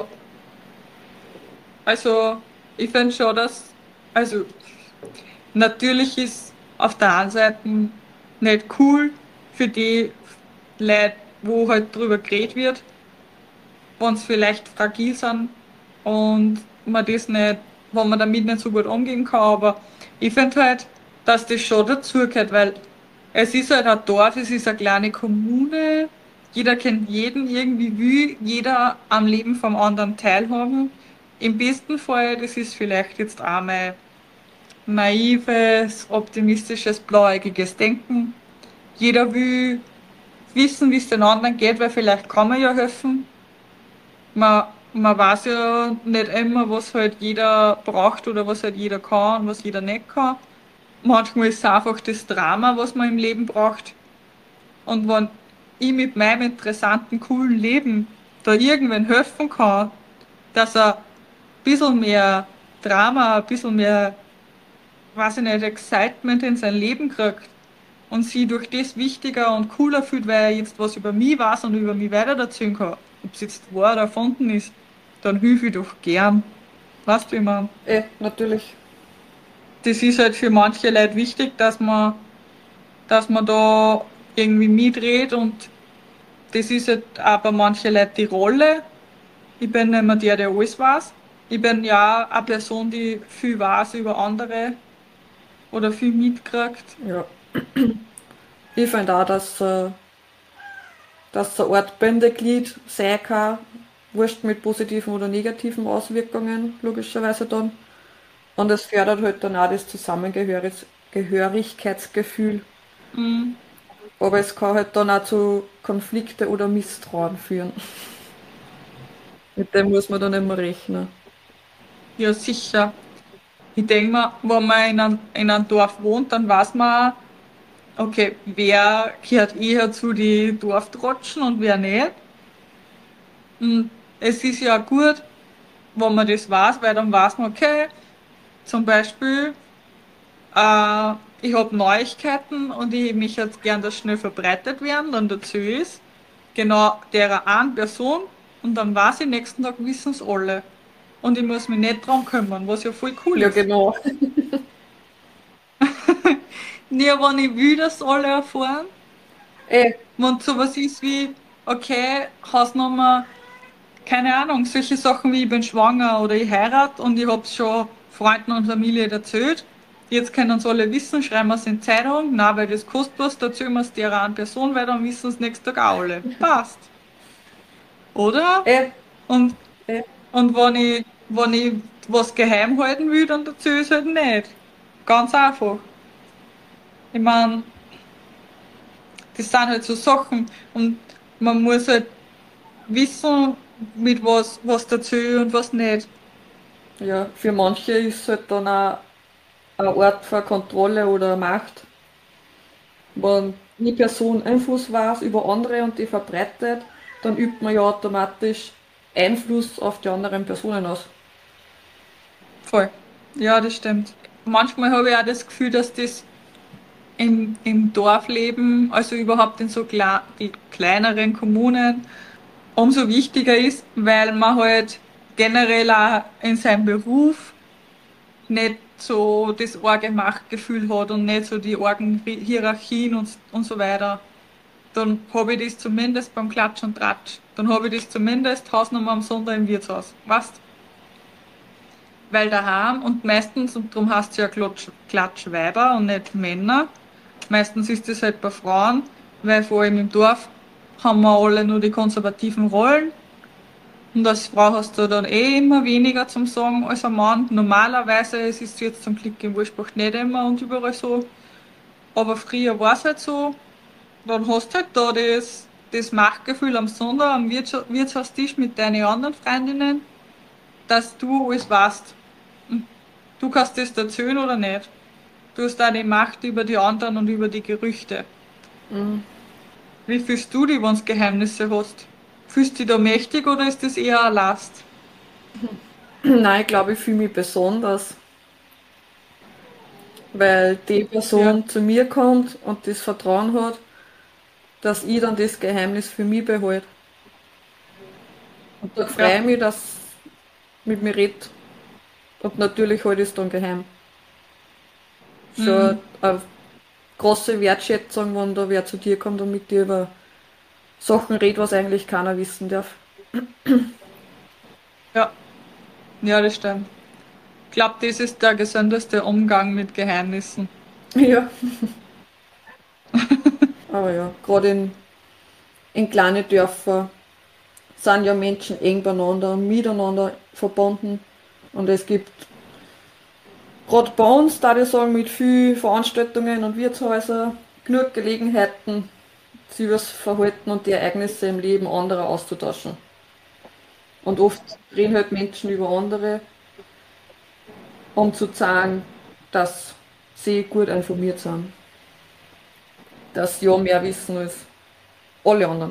Also, ich finde schon, dass, also, natürlich ist auf der einen Seite nicht cool für die Leute, wo halt drüber geredet wird, wenn sie vielleicht fragil sind und man das nicht, wenn man damit nicht so gut umgehen kann, aber ich finde halt, dass das schon dazugehört, weil es ist halt ein Dorf, es ist eine kleine Kommune, jeder kennt jeden irgendwie, will jeder am Leben vom anderen teilhaben. Im besten Fall, das ist vielleicht jetzt auch mein naives, optimistisches, blauäugiges Denken. Jeder will wissen, wie es den anderen geht, weil vielleicht kann man ja helfen. Man, man weiß ja nicht immer, was halt jeder braucht oder was halt jeder kann und was jeder nicht kann. Manchmal ist es einfach das Drama, was man im Leben braucht. Und wenn ich mit meinem interessanten, coolen Leben da irgendwen helfen kann, dass er ein bisschen mehr Drama, ein bisschen mehr, weiß ich nicht, Excitement in sein Leben kriegt und sie durch das wichtiger und cooler fühlt, weil er jetzt was über mich weiß und über mich weiter erzählen kann, ob es jetzt wahr oder erfunden ist, dann hilf ich doch gern. Weißt du, wie man, Eh, natürlich. das ist halt für manche Leute wichtig, dass man, dass man da irgendwie mitredet und das ist halt auch bei manchen Leuten die Rolle. Ich bin nicht mehr der, der alles weiß. Ich bin ja eine Person, die viel weiß über andere oder viel mitgekriegt. Ja. Ich finde auch, dass, äh, dass eine Art Bindeglied sein kann, wurscht mit positiven oder negativen Auswirkungen, logischerweise dann. Und es fördert halt dann auch das Zusammengehörigkeitsgefühl. Mhm. Aber es kann halt dann auch zu Konflikte oder Misstrauen führen. Mit dem muss man dann immer rechnen. Ja, sicher. Ich denke mal, wenn man in einem, in einem Dorf wohnt, dann weiß man auch, okay, wer gehört eher zu den Dorftrotschen und wer nicht. Und es ist ja gut, wenn man das weiß, weil dann weiß man, okay, zum Beispiel, äh, ich habe Neuigkeiten und ich mich jetzt gern, dass schnell verbreitet werden, dann dazu ist, genau derer einen Person und dann weiß ich, nächsten Tag wissen es alle. Und ich muss mich nicht dran kümmern, was ja voll cool Ja, ist. genau. Nur wenn ich will, dass alle erfahren, Eh, wenn sowas ist wie, okay, Hausnummer, keine Ahnung, solche Sachen wie ich bin schwanger oder ich heirate und ich hab's schon Freunden und Familie erzählt. Jetzt können es alle wissen, schreiben wir es in die Zeitung. Na, weil das kostet was, da erzählen wir es der einen Person, weil dann wissen es nächsten Tag auch alle. Passt. Oder? eh, Und, eh. und wenn ich, wenn ich was geheim halten will, dann erzähle ich es halt nicht. Ganz einfach. Ich meine, das sind halt so Sachen und man muss halt wissen, mit was, was dazu und was nicht. Ja, für manche ist es halt dann auch ein Ort von Kontrolle oder Macht. Wenn die Person Einfluss weiß über andere und die verbreitet, dann übt man ja automatisch Einfluss auf die anderen Personen aus. Voll. Ja, das stimmt. Manchmal habe ich auch das Gefühl, dass das im, im Dorfleben, also überhaupt in so kle kleineren Kommunen, umso wichtiger ist, weil man halt generell auch in seinem Beruf nicht so das arge Machtgefühl hat und nicht so die argen Hi- Hierarchien und, und so weiter. Dann habe ich das zumindest beim Klatsch und Tratsch. Dann habe ich das zumindest Hausnummer am Sonntag im Wirtshaus. Weißt? Weil daheim und meistens, und darum heißt es ja Klatsch, Klatschweiber und nicht Männer, meistens ist das halt bei Frauen, weil vor allem im Dorf haben wir alle nur die konservativen Rollen und als Frau hast du dann eh immer weniger zum Sagen als ein Mann. Normalerweise, es ist jetzt zum Glück im Wursprach nicht immer und überall so, aber früher war es halt so, dann hast du halt da das, das Machtgefühl am Sonntag am Wirts Wirtshaustisch mit deinen anderen Freundinnen, dass du alles weißt. Und du kannst das erzählen oder nicht. Du hast auch die Macht über die anderen und über die Gerüchte. Mhm. Wie fühlst du dich, wenn du Geheimnisse hast? Fühlst du dich da mächtig oder ist das eher eine Last? Nein, ich glaube, ich fühle mich besonders, weil die Ja. Person zu mir kommt und das Vertrauen hat, dass ich dann das Geheimnis für mich behalte. Und da freue Ja. ich mich, dass mit mir redet. Und natürlich halte ich es dann geheim. Schon Mhm. eine große Wertschätzung, wenn da wer zu dir kommt und mit dir über Sachen redet, was eigentlich keiner wissen darf. Ja. Ja, das stimmt. Ich glaube, das ist der gesündeste Umgang mit Geheimnissen. Ja, aber ja, gerade in, in kleinen Dörfern sind ja Menschen eng beieinander und miteinander verbunden. Und es gibt gerade bei uns, da ich sagen, mit vielen Veranstaltungen und Wirtshäusern genug Gelegenheiten, sich über das Verhalten und die Ereignisse im Leben anderer auszutauschen. Und oft reden halt Menschen über andere, um zu zeigen, dass sie gut informiert sind, dass sie ja mehr wissen als alle anderen.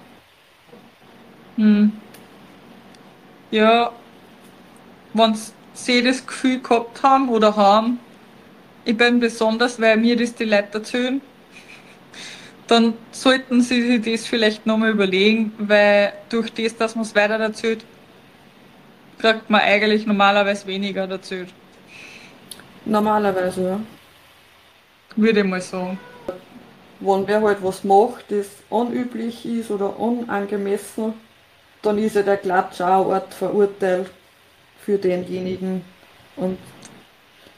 Hm. Ja, wenn sie das Gefühl gehabt haben oder haben, ich bin besonders, weil mir das die Leute erzählen, dann sollten sie sich das vielleicht nochmal überlegen, weil durch das, dass man es weiter erzählt, kriegt man eigentlich normalerweise weniger erzählt. Normalerweise, ja. Würde ich mal sagen. Wenn wer halt was macht, das unüblich ist oder unangemessen, dann ist ja der Klatsch auch ein Ort verurteilt für denjenigen. Und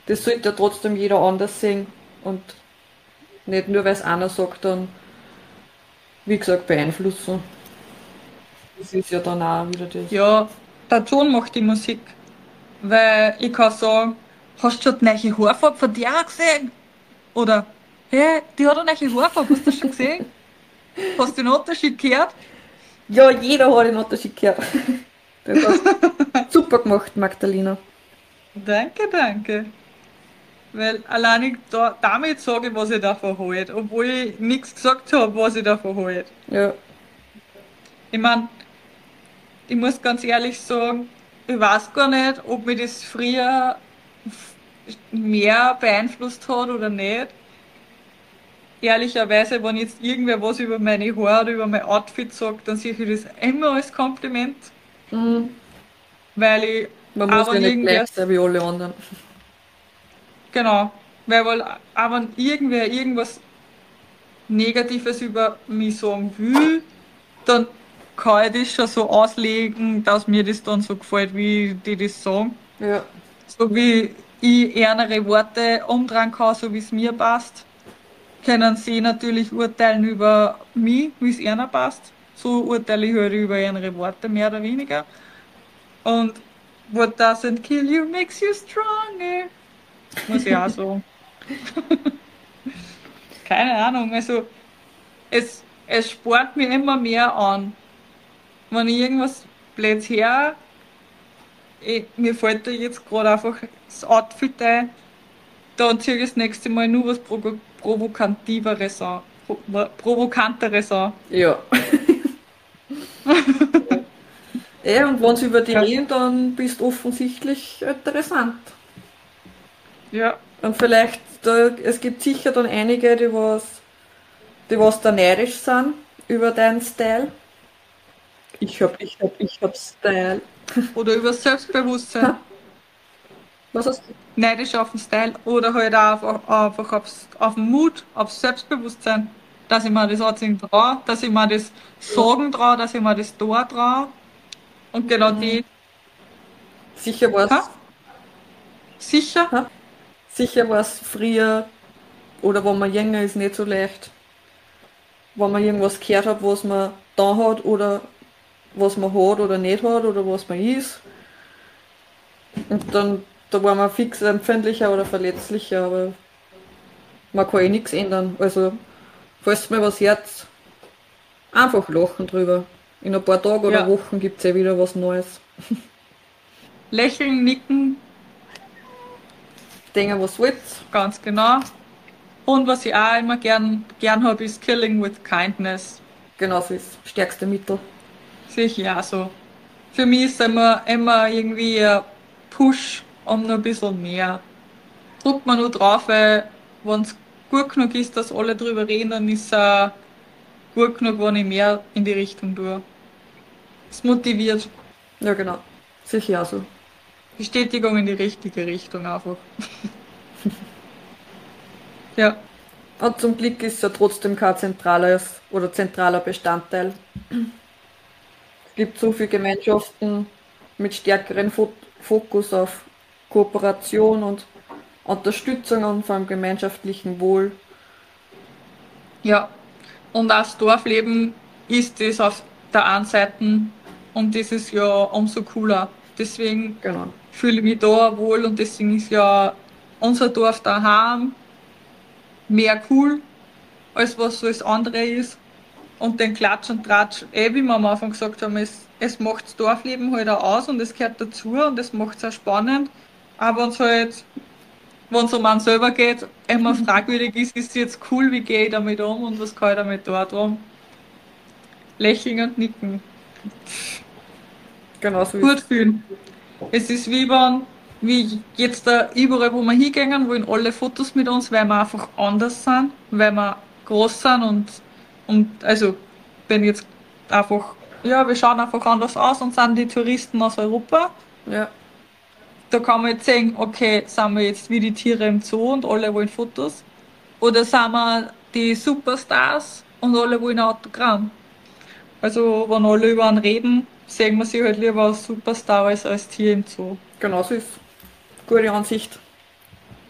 das sollte ja trotzdem jeder anders sehen und nicht nur, weil es einer sagt, dann, wie gesagt, beeinflussen. Das ist ja dann auch wieder das. Ja, der Ton macht die Musik. Weil ich kann sagen, hast du schon die neue Haarfarbe von der gesehen? Oder, hey, die hat eine neue Haarfarbe, hast du das schon gesehen? Hast du den Unterschied gehört? Ja, jeder hat den Unterschied gehört. Das hast du super gemacht, Magdalena. Danke, danke. Weil allein ich da, damit sage, was ich davon halte, obwohl ich nichts gesagt habe, was ich davon halte. Ja, Ich meine, ich muss ganz ehrlich sagen, ich weiß gar nicht, ob mich das früher f- mehr beeinflusst hat oder nicht. Ehrlicherweise, wenn jetzt irgendwer was über meine Haare oder über mein Outfit sagt, dann sehe ich das immer als Kompliment, mhm. weil ich, Man muss auch ja wenn nicht irgendwer, gleich sein wie alle anderen. genau, weil, weil auch wenn irgendwer irgendwas Negatives über mich sagen will, dann kann ich das schon so auslegen, dass mir das dann so gefällt, wie die das sagen. Ja, So wie ich ärmere Worte umdrehen kann, so wie es mir passt, können sie natürlich urteilen über mich, wie es ihnen passt. So urteile ich halt über ihre Worte, mehr oder weniger. Und what doesn't kill you makes you stronger. Muss ich auch sagen. Keine Ahnung, also es, es spornt mir immer mehr an. Wenn ich irgendwas blöd her, ich, mir fällt da jetzt gerade einfach das Outfit ein, dann ziehe ich das nächste Mal nur was Provo Provokativeres an. Pro Provokanteres an. ja. Ja, und wenn sie über die Ja. reden, dann bist du offensichtlich interessant. Ja, Und vielleicht, da, es gibt sicher dann einige, die was, die was da neidisch sind über deinen Style. Ich hab, ich hab, ich hab Style. oder über Selbstbewusstsein. Was hast du? Neidisch auf den Style oder halt auch einfach, einfach aufs, auf den Mut, aufs Selbstbewusstsein. Dass ich mir das anziehen traue, dass ich mir das sagen traue, dass ich mir das da traue. Und genau die, Sicher ha? war's, Sicher? ha? Sicher war's früher oder wenn man jünger ist, nicht so leicht. Wenn man irgendwas gehört hat, was man da hat oder was man hat oder nicht hat oder was man ist. Und dann, da war man fix empfindlicher oder verletzlicher, aber man kann eh nichts ändern. Also, falls mir was hört, einfach lachen drüber. In ein paar Tagen oder Ja. Wochen gibt's eh wieder was Neues. Lächeln, nicken, Denken, was willt's? ganz genau. Und was ich auch immer gern, gern habe, ist Killing with Kindness. Genau, das ist das stärkste Mittel. Sehe ich ja so. Für mich ist immer, immer irgendwie ein Push um noch ein bisschen mehr. Drückt man nur drauf, weil wenn es gut genug ist, dass alle drüber reden, dann ist es gut genug, wenn ich mehr in die Richtung tue. Es motiviert. Ja, genau. Sicher auch so. Bestätigung in die richtige Richtung einfach. Ja, Und zum Glück ist es ja trotzdem kein zentrales oder zentraler Bestandteil. Es gibt so viele Gemeinschaften mit stärkerem Fo Fokus auf Kooperation und Unterstützung und vor allem gemeinschaftlichen Wohl. ja. Und auch das Dorfleben ist das auf der einen Seite und das ist ja umso cooler. Deswegen Genau. fühle ich mich da wohl und deswegen ist ja unser Dorf daheim mehr cool, als was so das andere ist. Und den Klatsch und Tratsch, eh wie wir am Anfang gesagt haben, es, es macht das Dorfleben halt auch aus und es gehört dazu und es macht es auch spannend. Aber wenn es halt, wenn es um einen selber geht, immer fragwürdig ist, ist es jetzt cool, wie gehe ich damit um und was kann ich damit da drum? Lächeln und nicken. Genau so Gut ist fühlen. Es ist wie wenn, wie jetzt da überall, wo wir hingehen, wollen alle Fotos mit uns, weil wir einfach anders sind, weil wir groß sind und, und also, wenn jetzt einfach, ja, wir schauen einfach anders aus und sind die Touristen aus Europa. es. Ja, Da kann man jetzt sehen, okay, sind wir jetzt wie die Tiere im Zoo und alle wollen Fotos? Oder sind wir die Superstars und alle wollen ein Autogramm? Also, wenn alle über einen reden, sehen wir sie halt lieber als Superstar als als Tier im Zoo. genau so ist. Gute Ansicht.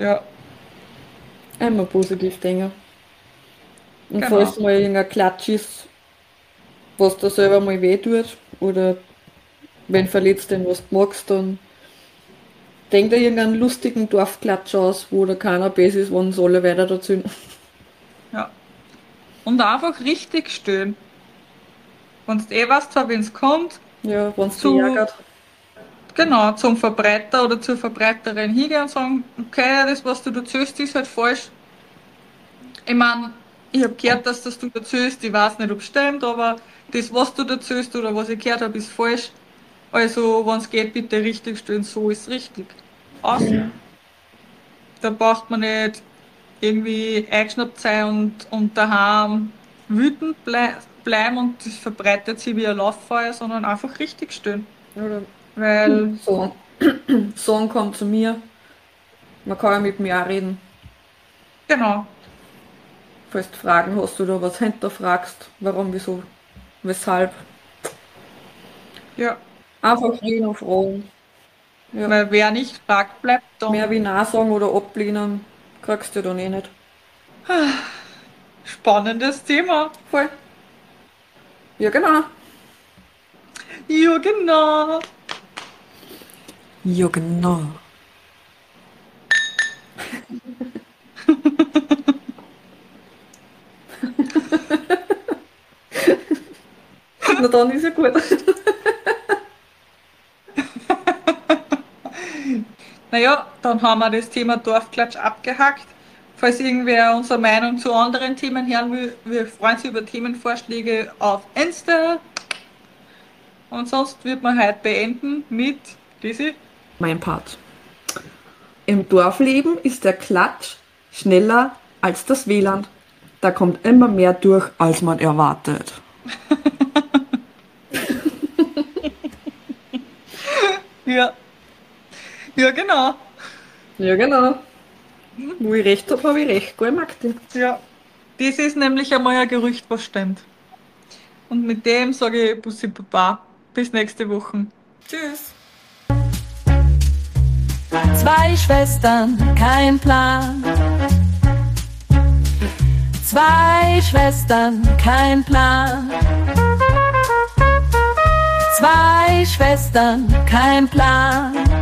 Ja, Einmal positiv denken. Und genau. falls mal irgendein Klatsch ist, was dir selber mal weh tut, oder wenn verletzt den was du magst, dann denk dir irgendeinen lustigen Dorfklatsch aus, wo da keiner besser ist, wenn sie alle weiter dazu. Ja. Und einfach richtig stehen. Wenn du eh weißt, von wenn's kommt, Ja, wenn es dich zu, ärgert. genau, zum Verbreiter oder zur Verbreiterin hingehen und sagen, okay, das, was du erzählst, ist halt falsch. Ich meine, ich habe gehört, dass das du erzählst, ich weiß nicht, ob es stimmt, aber das, was du erzählst oder was ich gehört habe, ist falsch. Also, wenn es geht, bitte richtig stellen, so ist richtig. Aus. Da braucht man nicht irgendwie eingeschnappt sein und, und daheim wütend blei bleiben und das verbreitet sich wie ein Lauffeuer, sondern einfach richtig stellen. Oder Weil, so. Song kommt zu mir. Man kann ja mit mir auch reden. genau, Falls du Fragen hast oder was hinterfragst, warum, wieso, weshalb. ja, Einfach reden und fragen. Ja. weil wer nicht fragt, bleibt Mehr dumm. wie Nein sagen oder ablehnen, kriegst du dann eh nicht. Spannendes Thema. Voll. Ja, genau. Ja, genau. Ja, genau. Na dann ist ja gut. Naja, dann haben wir das Thema Dorfklatsch abgehakt. Falls irgendwer unsere Meinung zu anderen Themen hören will, wir freuen uns über Themenvorschläge auf Insta. Und sonst wird man heute beenden mit Lisi. Mein Part. Im Dorfleben ist der Klatsch schneller als das W L A N. Da kommt immer mehr durch, als man erwartet. Ja. Ja, genau. Ja, genau. Wo ich recht habe, habe ich recht. Gell, Magdi? Ja. Das ist nämlich einmal ein Gerücht, was stimmt. Und mit dem sage ich Bussi Baba. Bis nächste Woche. Tschüss. Zwei Schwestern, kein Plan. Zwei Schwestern, kein Plan. Zwei Schwestern, kein Plan.